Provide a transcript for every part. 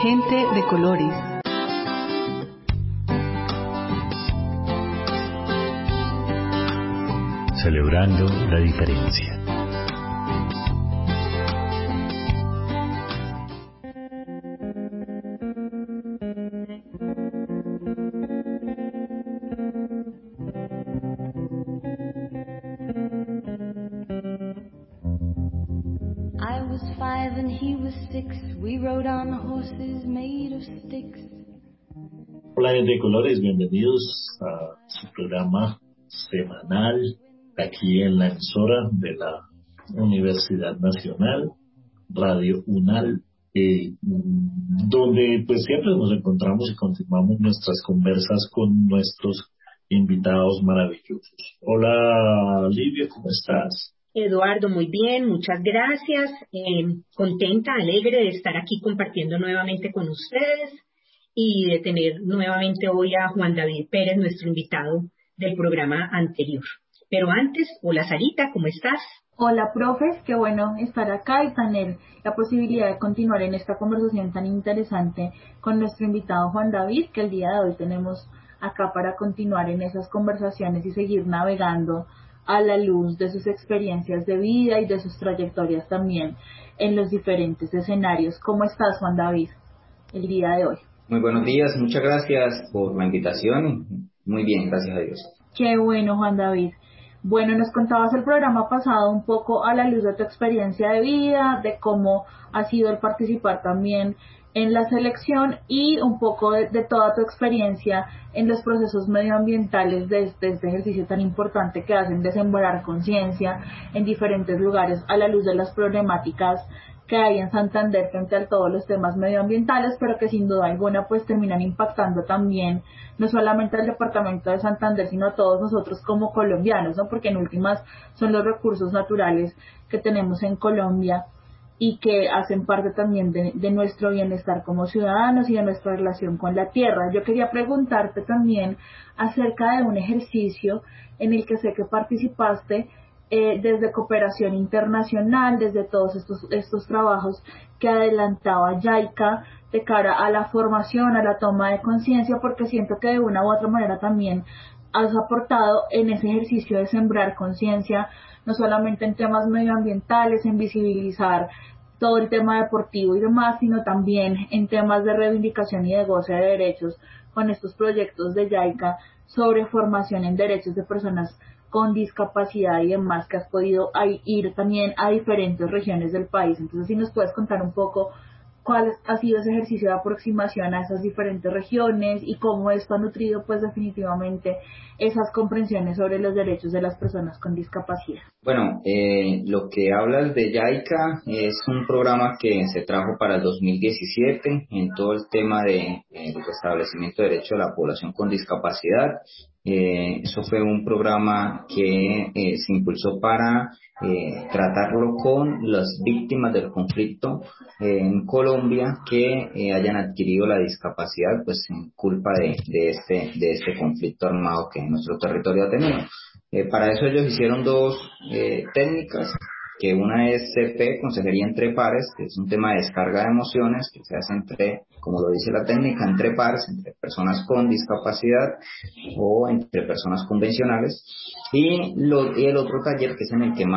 Gente de colores. Celebrando la diferencia. I was 5 and he was 6. We rode on horses made of sticks. Hola, de colores, bienvenidos a su programa semanal aquí en la emisora de la Universidad Nacional, Radio UNAL, donde pues siempre nos encontramos y continuamos nuestras conversas con nuestros invitados maravillosos. Hola, Livia, ¿cómo estás? Eduardo, muy bien, muchas gracias. Contenta, alegre de estar aquí compartiendo nuevamente con ustedes y de tener nuevamente hoy a Juan David Pérez, nuestro invitado del programa anterior. Pero antes, hola Sarita, ¿cómo estás? Hola, profes, qué bueno estar acá y tener la posibilidad de continuar en esta conversación tan interesante con nuestro invitado Juan David, que el día de hoy tenemos acá para continuar en esas conversaciones y seguir navegando a la luz de sus experiencias de vida y de sus trayectorias también en los diferentes escenarios. ¿Cómo estás, Juan David, el día de hoy? Muy buenos días, muchas gracias por la invitación. Muy bien, gracias a Dios. Qué bueno, Juan David. Bueno, nos contabas el programa pasado un poco a la luz de tu experiencia de vida, de cómo ha sido el participar también en la selección y un poco de toda tu experiencia en los procesos medioambientales de este ejercicio tan importante que hacen de sembrar conciencia en diferentes lugares a la luz de las problemáticas que hay en Santander frente a todos los temas medioambientales, pero que sin duda alguna pues terminan impactando también no solamente al departamento de Santander, sino a todos nosotros como colombianos, ¿no? Porque en últimas son los recursos naturales que tenemos en Colombia y que hacen parte también de nuestro bienestar como ciudadanos y de nuestra relación con la tierra. Yo quería preguntarte también acerca de un ejercicio en el que sé que participaste desde cooperación internacional, desde todos estos trabajos que adelantaba JICA de cara a la formación, a la toma de conciencia, porque siento que de una u otra manera también has aportado en ese ejercicio de sembrar conciencia, no solamente en temas medioambientales, en visibilizar todo el tema deportivo y demás, sino también en temas de reivindicación y de goce de derechos con estos proyectos de JICA sobre formación en derechos de personas con discapacidad y demás, que has podido ir también a diferentes regiones del país. Entonces, si nos puedes contar un poco cuál ha sido ese ejercicio de aproximación a esas diferentes regiones y cómo esto ha nutrido pues definitivamente esas comprensiones sobre los derechos de las personas con discapacidad. Bueno, lo que hablas de JICA es un programa que se trajo para el 2017 en todo el tema de el restablecimiento de derechos de la población con discapacidad. Eso fue un programa que se impulsó para tratarlo con las víctimas del conflicto en Colombia que hayan adquirido la discapacidad pues en culpa de este conflicto armado que nuestro territorio ha tenido. Para eso ellos hicieron dos técnicas, que una es CP, Consejería entre Pares, que es un tema de descarga de emociones que se hace entre, como lo dice la técnica, entre pares, entre personas con discapacidad o entre personas convencionales, y el otro taller que es en el que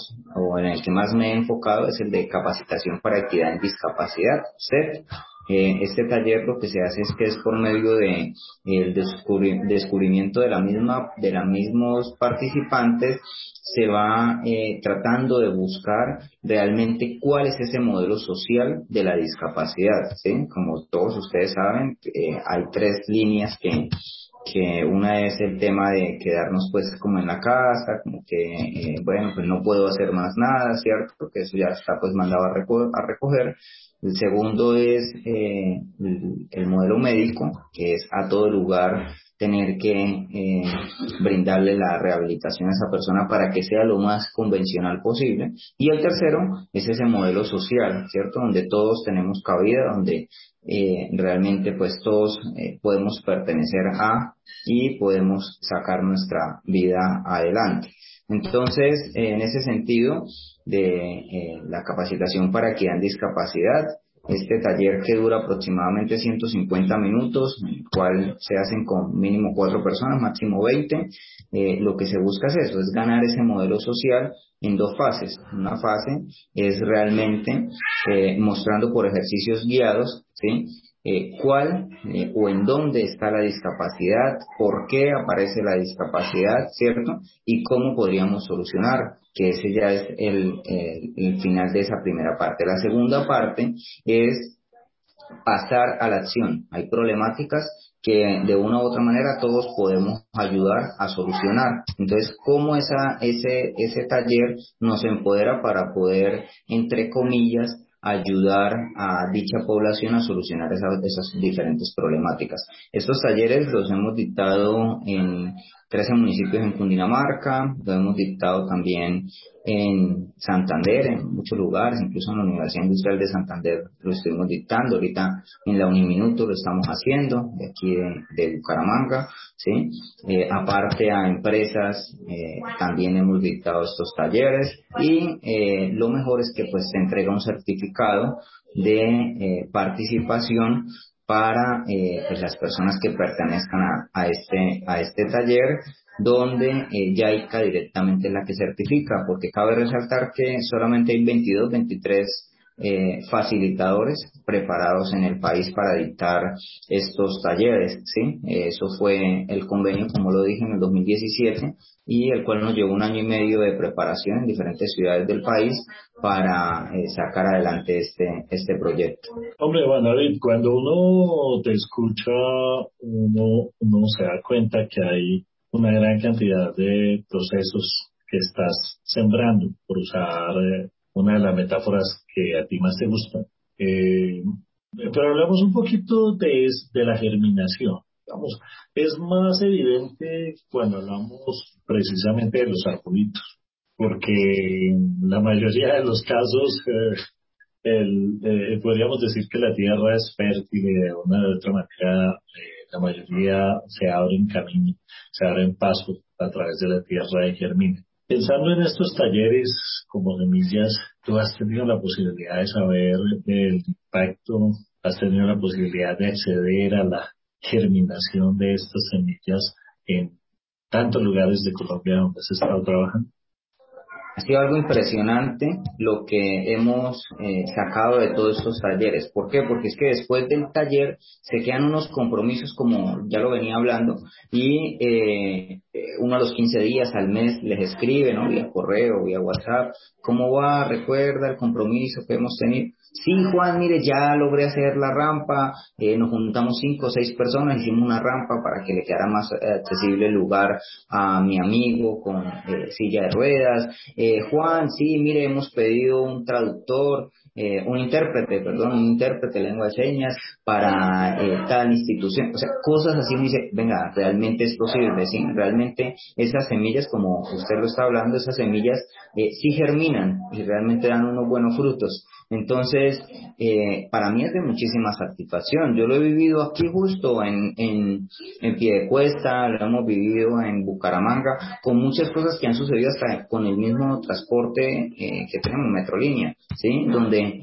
más me he enfocado es el de capacitación para equidad en discapacidad, CEP. Este taller lo que se hace es que es por medio de el descubrimiento de los mismos participantes, se va tratando de buscar realmente cuál es ese modelo social de la discapacidad, ¿sí? Como todos ustedes saben, hay tres líneas que una es el tema de quedarnos pues como en la casa, como que bueno, pues no puedo hacer más nada, ¿cierto? Porque eso ya está pues mandado a recoger. El segundo es el modelo médico, que es a todo lugar tener que brindarle la rehabilitación a esa persona para que sea lo más convencional posible. Y el tercero es ese modelo social, ¿cierto? Donde todos tenemos cabida, donde realmente pues todos podemos pertenecer a y podemos sacar nuestra vida adelante. Entonces, en ese sentido de la capacitación para equidad en discapacidad, Este taller que dura aproximadamente 150 minutos, en el cual se hacen con mínimo 4 personas, máximo 20. Lo que se busca es eso, es ganar ese modelo social en 2 fases. Una fase es realmente mostrando por ejercicios guiados, ¿sí? Cuál o en dónde está la discapacidad, por qué aparece la discapacidad, ¿cierto? Y cómo podríamos solucionar, que ese ya es el final de esa primera parte. La segunda parte es pasar a la acción. Hay problemáticas que de una u otra manera todos podemos ayudar a solucionar. Entonces, ¿cómo ese taller nos empodera para poder, entre comillas, ayudar a dicha población a solucionar esas diferentes problemáticas? Estos talleres los hemos dictado en 13 municipios en Cundinamarca, lo hemos dictado también en Santander, en muchos lugares, incluso en la Universidad Industrial de Santander lo estuvimos dictando, ahorita en la Uniminuto lo estamos haciendo, de aquí de Bucaramanga, ¿sí? Aparte a empresas, también hemos dictado estos talleres y lo mejor es que pues se entrega un certificado de participación para pues las personas que pertenezcan a este taller, donde JICA directamente es la que certifica, porque cabe resaltar que solamente hay 22, 23 facilitadores preparados en el país para dictar estos talleres, ¿sí? Eso fue el convenio, como lo dije, en el 2017, y el cual nos llevó 1 año y medio de preparación en diferentes ciudades del país para sacar adelante este proyecto. Hombre, Juan David, cuando uno te escucha, uno se da cuenta que hay una gran cantidad de procesos que estás sembrando, por usar una de las metáforas que a ti más te gustan. Pero hablamos un poquito de la germinación. Digamos, es más evidente cuando hablamos precisamente de los arbolitos, porque en la mayoría de los casos podríamos decir que la tierra es fértil y de una u otra manera la mayoría se abren camino, se abren paso a través de la tierra y germina. Pensando en estos talleres como semillas, tú has tenido la posibilidad de saber el impacto, has tenido la posibilidad de acceder a la germinación de estas semillas en tantos lugares de Colombia donde has estado trabajando. Ha sido algo impresionante lo que hemos sacado de todos estos talleres. ¿Por qué? Porque es que después del taller se quedan unos compromisos, como ya lo venía hablando, y uno a los 15 días, al mes, les escribe, ¿no? Vía correo, vía WhatsApp, ¿cómo va? ¿Recuerda el compromiso que hemos tenido? Sí, Juan, mire, ya logré hacer la rampa, nos juntamos 5 o 6 personas, hicimos una rampa para que le quedara más accesible el lugar a mi amigo con silla de ruedas. Juan, sí, mire, hemos pedido un traductor, un intérprete de lengua de señas para tal institución. O sea, cosas así. Uno dice, venga, realmente es posible, ¿sí? Realmente esas semillas, como usted lo está hablando, esas semillas sí germinan y realmente dan unos buenos frutos. Entonces, para mí es de muchísima satisfacción. Yo lo he vivido aquí justo en Piedecuesta, lo hemos vivido en Bucaramanga, con muchas cosas que han sucedido hasta con el mismo transporte que tenemos, Metrolínea, ¿sí? Donde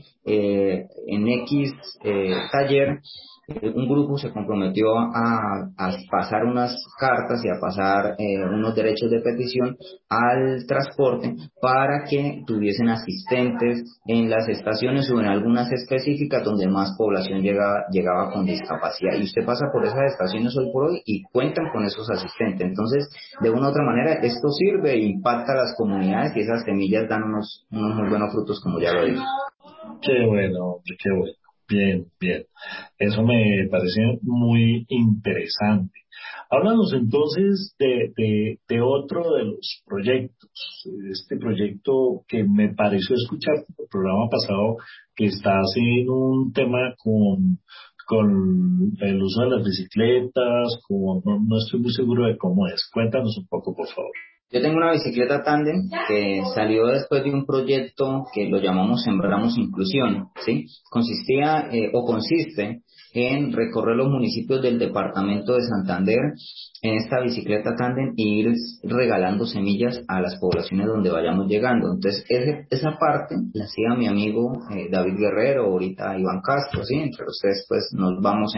en X taller un grupo se comprometió a pasar unas cartas y a pasar unos derechos de petición al transporte para que tuviesen asistentes en las estaciones o en algunas específicas donde más población llegaba con discapacidad. Y usted pasa por esas estaciones hoy por hoy y cuentan con esos asistentes. Entonces, de una u otra manera, esto sirve e impacta a las comunidades y esas semillas dan unos muy buenos frutos, como ya lo dije. Qué bueno, hombre, qué bueno. Bien, bien. Eso me parece muy interesante. Háblanos entonces de otro de los proyectos. Este proyecto que me pareció escuchar en el programa pasado, que está haciendo un tema con el uso de las bicicletas, no estoy muy seguro de cómo es. Cuéntanos un poco, por favor. Yo tengo una bicicleta tándem que salió después de un proyecto que lo llamamos Sembramos Inclusión, ¿sí? Consiste en recorrer los municipios del departamento de Santander en esta bicicleta tándem y ir regalando semillas a las poblaciones donde vayamos llegando. Entonces, esa parte la hacía mi amigo David Guerrero, ahorita Iván Castro, ¿sí? Entre ustedes pues nos vamos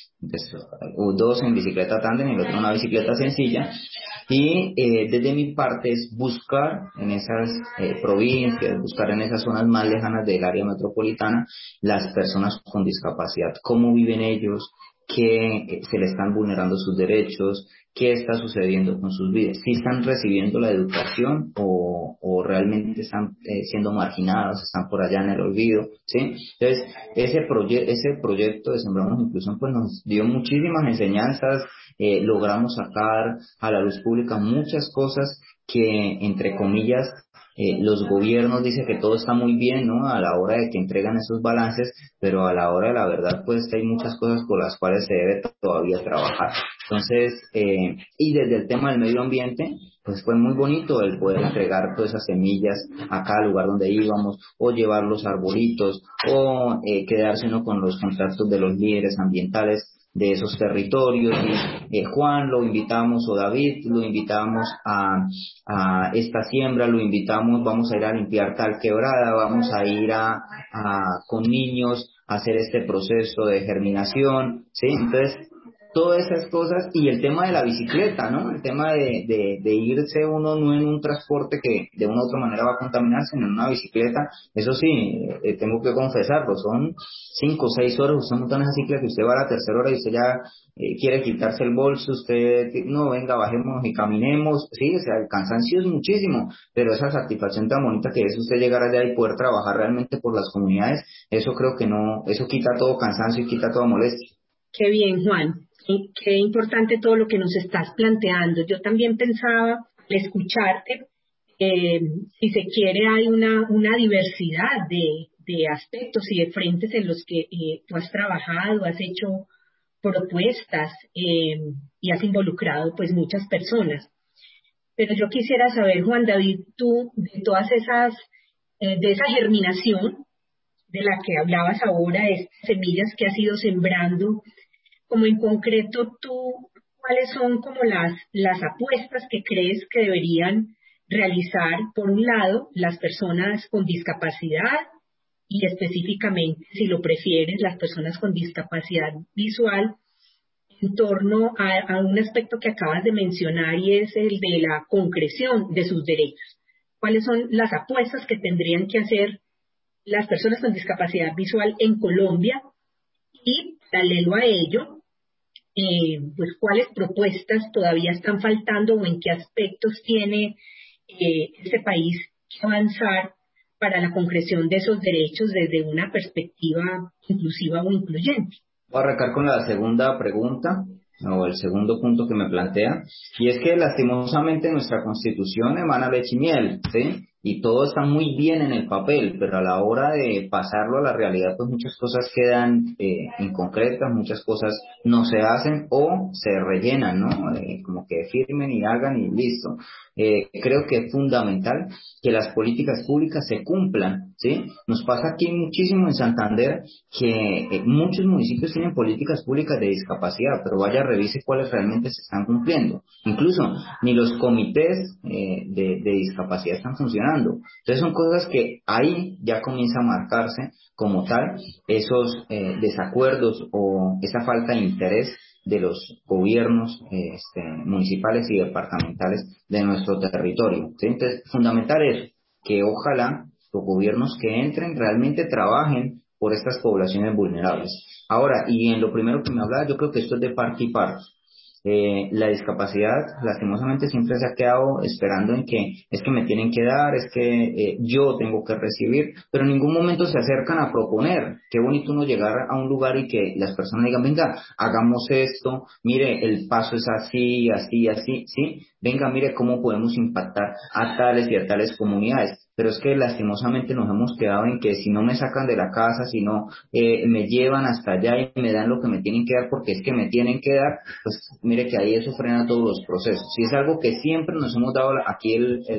dos en bicicleta tándem y el otro en una bicicleta sencilla. Y desde mi parte es buscar en esas provincias, buscar en esas zonas más lejanas del área metropolitana las personas con discapacidad, cómo viven ellos, qué se les están vulnerando sus derechos, qué está sucediendo con sus vidas, si están recibiendo la educación o realmente están siendo marginados, están por allá en el olvido, ¿sí? Entonces, ese proyecto de Sembramos Inclusión pues nos dio muchísimas enseñanzas, logramos sacar a la luz pública muchas cosas que, entre comillas, los gobiernos dicen que todo está muy bien, ¿no? A la hora de que entregan esos balances, pero a la hora de la verdad, pues hay muchas cosas por las cuales se debe todavía trabajar. Entonces, y desde el tema del medio ambiente, pues fue muy bonito el poder entregar todas esas semillas a cada lugar donde íbamos, o llevar los arbolitos, o quedarse uno con los contactos de los líderes ambientales de esos territorios. Y Juan lo invitamos, o David lo invitamos a esta siembra, lo invitamos, vamos a ir a limpiar tal quebrada, vamos a ir con niños a hacer este proceso de germinación, ¿sí? Entonces, todas esas cosas, y el tema de la bicicleta, ¿no? El tema de irse uno no en un transporte que de una u otra manera va a contaminarse, sino en una bicicleta. Eso sí, tengo que confesarlo, son 5 o 6 horas, usted monta en esa bicicleta que usted va a la tercera hora y usted ya quiere quitarse el bolso, usted, no, venga, bajemos y caminemos, sí, o sea, el cansancio es muchísimo, pero esa satisfacción tan bonita que es usted llegar allá y poder trabajar realmente por las comunidades, eso creo que no, eso quita todo cansancio y quita toda molestia. Qué bien, Juan. Qué importante todo lo que nos estás planteando. Yo también pensaba, al escucharte, si se quiere, hay una diversidad de aspectos y de frentes en los que tú has trabajado, has hecho propuestas y has involucrado pues muchas personas. Pero yo quisiera saber, Juan David, tú, de todas esas, de esa germinación de la que hablabas ahora, de semillas que has ido sembrando, como en concreto tú, ¿cuáles son como las apuestas que crees que deberían realizar, por un lado, las personas con discapacidad y específicamente, si lo prefieres, las personas con discapacidad visual, en torno a un aspecto que acabas de mencionar y es el de la concreción de sus derechos? ¿Cuáles son las apuestas que tendrían que hacer las personas con discapacidad visual en Colombia? Y paralelo a ello, pues cuáles propuestas todavía están faltando o en qué aspectos tiene este país que avanzar para la concreción de esos derechos desde una perspectiva inclusiva o incluyente. Voy a arrancar con la segunda pregunta, o el segundo punto que me plantea, y es que lastimosamente nuestra Constitución emana leche y miel, ¿sí? Y todo está muy bien en el papel, pero a la hora de pasarlo a la realidad, pues muchas cosas quedan inconcretas, muchas cosas no se hacen o se rellenan, ¿no? Como que firmen y hagan y listo. Creo que es fundamental que las políticas públicas se cumplan, ¿sí? Nos pasa aquí muchísimo en Santander que muchos municipios tienen políticas públicas de discapacidad, pero vaya, revise cuáles realmente se están cumpliendo. Incluso ni los comités de discapacidad están funcionando. Entonces son cosas que ahí ya comienza a marcarse como tal esos desacuerdos o esa falta de interés de los gobiernos municipales y departamentales de nuestro territorio, ¿sí? Entonces, fundamental es que ojalá los gobiernos que entren realmente trabajen por estas poblaciones vulnerables. Ahora, y en lo primero que me hablaba, yo creo que esto es de parte y parte. La discapacidad, lastimosamente, siempre se ha quedado esperando en que es que me tienen que dar, es que yo tengo que recibir, pero en ningún momento se acercan a proponer. Qué bonito uno llegar a un lugar y que las personas digan, venga, hagamos esto, mire, el paso es así, así, así, ¿sí? Venga, mire cómo podemos impactar a tales y a tales comunidades. pero es que lastimosamente nos hemos quedado en que si no me sacan de la casa, si no me llevan hasta allá y me dan lo que me tienen que dar porque es que me tienen que dar, pues mire que ahí eso frena todos los procesos. Y es algo que siempre nos hemos dado aquí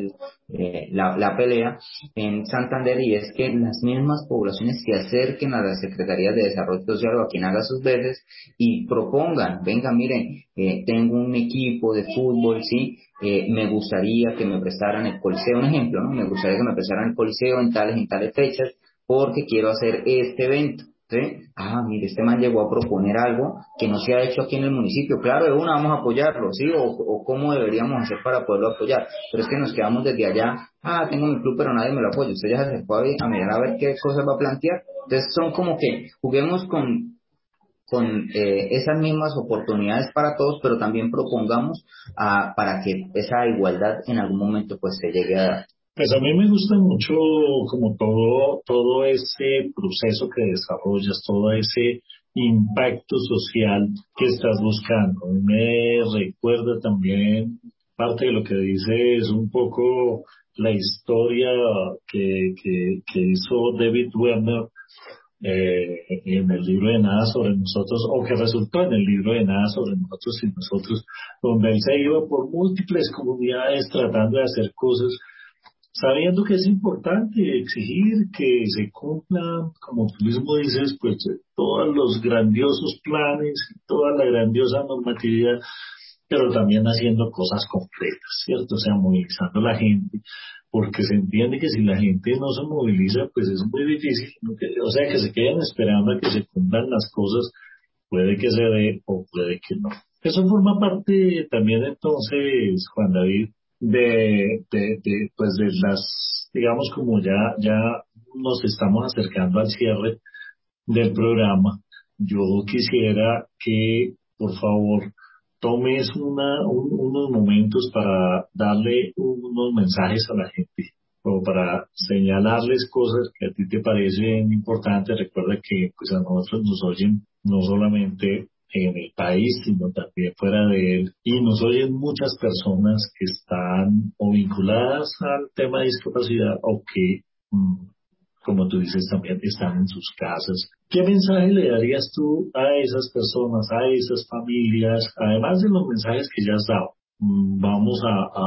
la pelea en Santander, y es que las mismas poblaciones se acerquen a las Secretarías de Desarrollo Social o a quien haga sus veces y propongan, venga, miren, tengo un equipo de fútbol, sí, me gustaría que me prestaran el coliseo, un ejemplo, ¿no? Me gustaría que me prestaran el coliseo en tales fechas porque quiero hacer este evento. ¿Sí? Ah, mire, este man llegó a proponer algo que no se ha hecho aquí en el municipio. Claro, de una vamos a apoyarlo, ¿sí? O cómo deberíamos hacer para poderlo apoyar. Pero es que nos quedamos desde allá. Ah, tengo mi club, pero nadie me lo apoya. Usted ya se acercó a mirar a ver qué cosas va a plantear. Entonces son como que juguemos con esas mismas oportunidades para todos, pero también propongamos para que esa igualdad en algún momento pues se llegue a dar. Pues a mí me gusta mucho como todo ese proceso que desarrollas, todo ese impacto social que estás buscando. A mí me recuerda también parte de lo que dice es un poco la historia que hizo David Werner en el libro de Nada sobre nosotros, o que resultó en el libro de Nada sobre nosotros y nosotros, donde él se iba por múltiples comunidades tratando de hacer cosas sabiendo que es importante exigir que se cumplan, como tú mismo dices, pues todos los grandiosos planes, toda la grandiosa normatividad, pero también haciendo cosas concretas, ¿cierto? O sea, movilizando a la gente, porque se entiende que si la gente no se moviliza, pues es muy difícil, ¿no? O sea, que se queden esperando a que se cumplan las cosas, puede que se dé o puede que no. Eso forma parte también entonces, Juan David, pues de las, digamos, como ya nos estamos acercando al cierre del programa. Yo quisiera que, por favor, tomes unos momentos para darle unos mensajes a la gente, o para señalarles cosas que a ti te parecen importantes. Recuerda que pues a nosotros nos oyen no solamente en el país, sino también fuera de él, y nos oyen muchas personas que están o vinculadas al tema de discapacidad o que como tú dices, también están en sus casas. ¿Qué mensaje le darías tú a esas personas, a esas familias, además de los mensajes que ya has dado? Vamos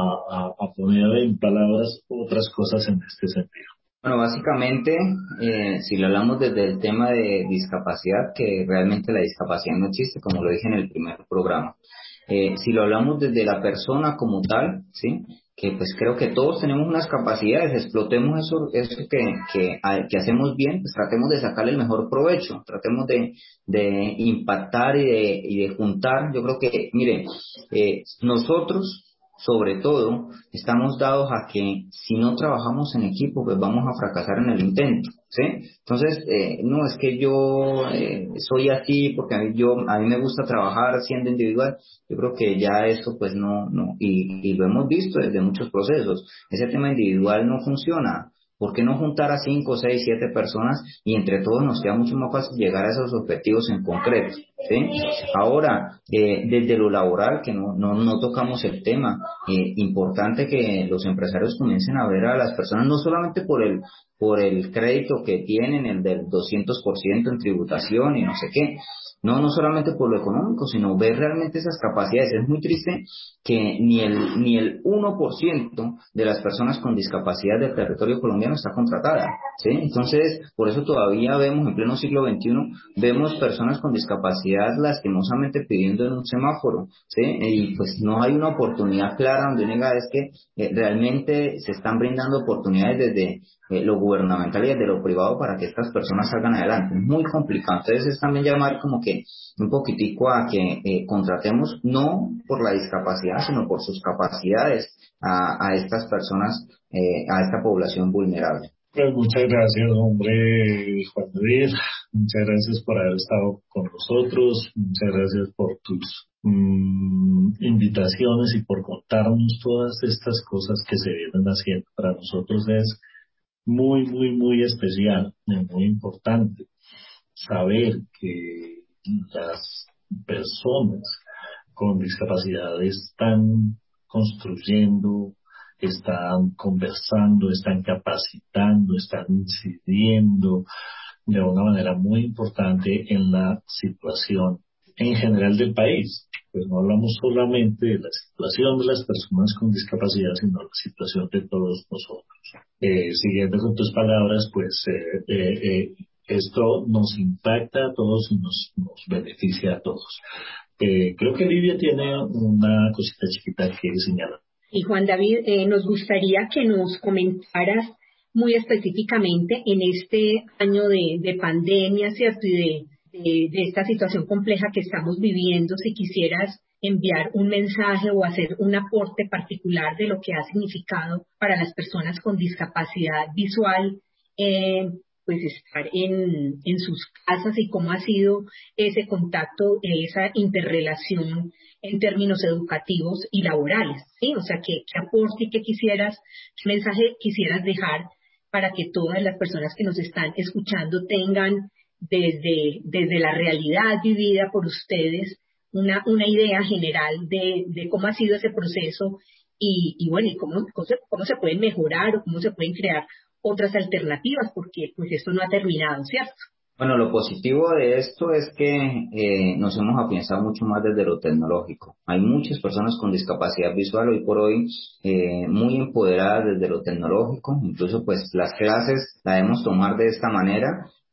a poner en palabras otras cosas en este sentido. Bueno, básicamente, si lo hablamos desde el tema de discapacidad, que realmente la discapacidad no existe, como lo dije en el primer programa. Si lo hablamos desde la persona como tal, ¿sí? Que pues creo que todos tenemos unas capacidades, explotemos eso que hacemos bien, pues tratemos de sacarle el mejor provecho, tratemos de impactar y de juntar. Yo creo que, miren, nosotros sobre todo, estamos dados a que si no trabajamos en equipo, pues vamos a fracasar en el intento, ¿sí? Entonces, no es que yo soy así porque a mí me gusta trabajar siendo individual. Yo creo que ya eso pues no, y lo hemos visto desde muchos procesos. Ese tema individual no funciona. ¿Por qué no juntar a 5, 6, 7 personas y entre todos nos queda mucho más fácil llegar a esos objetivos en concreto? ¿Sí? Ahora, desde lo laboral, que no tocamos el tema, importante que los empresarios comiencen a ver a las personas no solamente por el crédito que tienen, el del 200% en tributación y no sé qué, no solamente por lo económico, sino ver realmente esas capacidades. Es muy triste que ni el 1% de las personas con discapacidad del territorio colombiano está contratada, ¿sí? Entonces, por eso todavía vemos en pleno siglo XXI, vemos personas con discapacidad lastimosamente pidiendo en un semáforo, ¿sí? Y pues no hay una oportunidad clara donde uno diga es que realmente se están brindando oportunidades desde lo gubernamental y desde lo privado para que estas personas salgan adelante. Es muy complicado. Entonces es también llamar como que un poquitico a que contratemos no por la discapacidad, sino por sus capacidades a estas personas, a esta población vulnerable. Pues muchas gracias, hombre, Juan David. Muchas gracias por haber estado con nosotros. Muchas gracias por tus invitaciones y por contarnos todas estas cosas que se vienen haciendo. Para nosotros es muy, muy, muy especial y muy importante saber que las personas con discapacidad están construyendo están conversando, están capacitando, están incidiendo de una manera muy importante en la situación en general del país. Pues no hablamos solamente de la situación de las personas con discapacidad, sino la situación de todos nosotros. Siguiendo con tus palabras, pues esto nos impacta a todos y nos beneficia a todos. Creo que Livia tiene una cosita chiquita que señalar. Y Juan David, nos gustaría que nos comentaras muy específicamente en este año de pandemia, ¿cierto? Y de esta situación compleja que estamos viviendo, si quisieras enviar un mensaje o hacer un aporte particular de lo que ha significado para las personas con discapacidad visual, pues estar en sus casas y cómo ha sido ese contacto, esa interrelación en términos educativos y laborales, ¿sí? O sea, qué aporte y qué mensaje quisieras dejar para que todas las personas que nos están escuchando tengan desde la realidad vivida por ustedes una idea general de cómo ha sido ese proceso y bueno, y cómo se pueden mejorar o cómo se pueden crear otras alternativas, porque pues esto no ha terminado, ¿cierto? Bueno, lo positivo de esto es que nos hemos afianzado mucho más desde lo tecnológico. Hay muchas personas con discapacidad visual hoy por hoy muy empoderadas desde lo tecnológico. Incluso pues las clases las debemos tomar de esta manera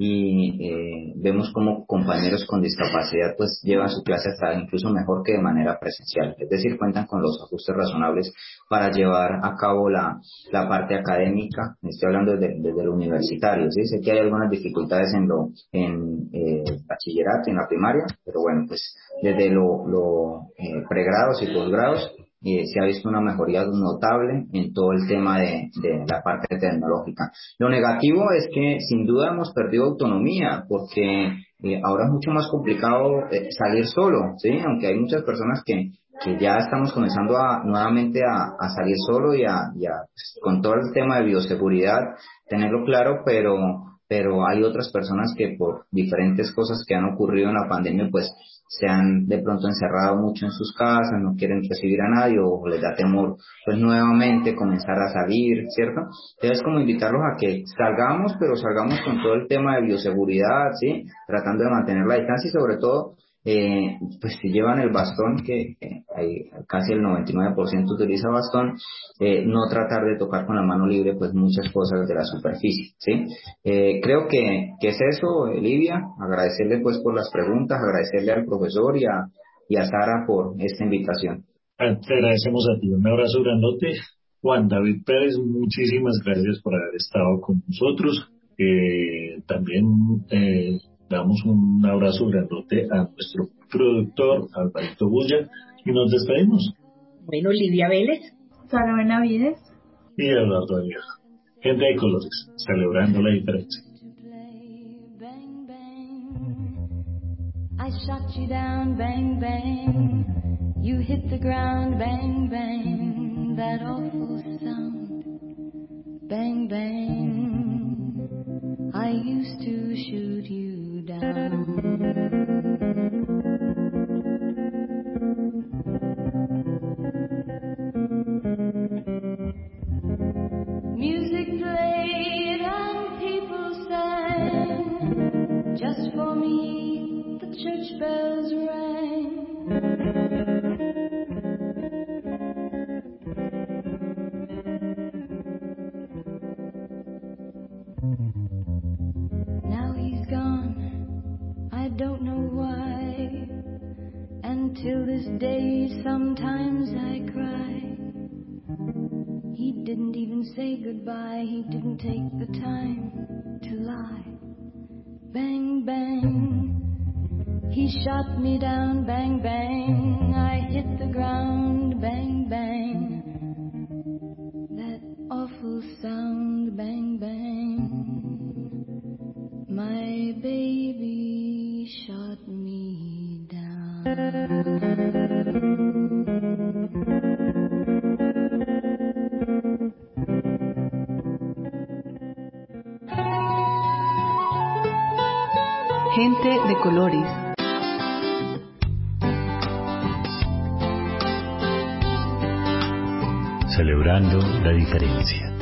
y vemos como compañeros con discapacidad pues llevan su clase hasta incluso mejor que de manera presencial. Es decir, cuentan con los ajustes razonables para llevar a cabo la parte académica. Estoy hablando desde lo universitario, ¿sí? Sé que hay algunas dificultades en bachillerato, en la primaria, pero bueno, pues desde pregrados y posgrados se ha visto una mejoría notable en todo el tema de la parte tecnológica. Lo negativo es que sin duda hemos perdido autonomía porque ahora es mucho más complicado salir solo, ¿sí? Aunque hay muchas personas que ya estamos comenzando nuevamente a salir solo y pues, con todo el tema de bioseguridad tenerlo claro, pero hay otras personas que por diferentes cosas que han ocurrido en la pandemia pues se han de pronto encerrado mucho en sus casas, no quieren recibir a nadie o les da temor pues nuevamente comenzar a salir, ¿cierto? Entonces como invitarlos a que salgamos, pero salgamos con todo el tema de bioseguridad, ¿sí? Tratando de mantener la distancia y sobre todo pues si llevan el bastón, que hay casi el 99% utiliza bastón, no tratar de tocar con la mano libre pues muchas cosas de la superficie, ¿sí? Creo que es eso, Livia, agradecerle pues por las preguntas, agradecerle al profesor y a Sara por esta invitación. Te agradecemos a ti, un abrazo grandote. Juan David Pérez, muchísimas gracias por haber estado con nosotros. También damos un abrazo grandote a nuestro productor, Alvarito Bulla, y nos despedimos. Bueno, Livia Vélez, Sara Benavides y Eduardo Aliaga. Gente de colores, celebrando la diferencia. I shot you down, bang, bang. You hit the ground, bang, bang. That awful sound, bang, bang. I used to shoot you down. Music played and people sang. Just for me, the church bells rang. Now he's gone, I don't know why. And till this day, sometimes I cry. He didn't even say goodbye, he didn't take the time to lie. Bang, bang, he shot me down, bang, bang. I hit the ground, bang, bang. That awful sound, bang, bang. My baby shot me down. Gente de colores. Celebrando la diferencia.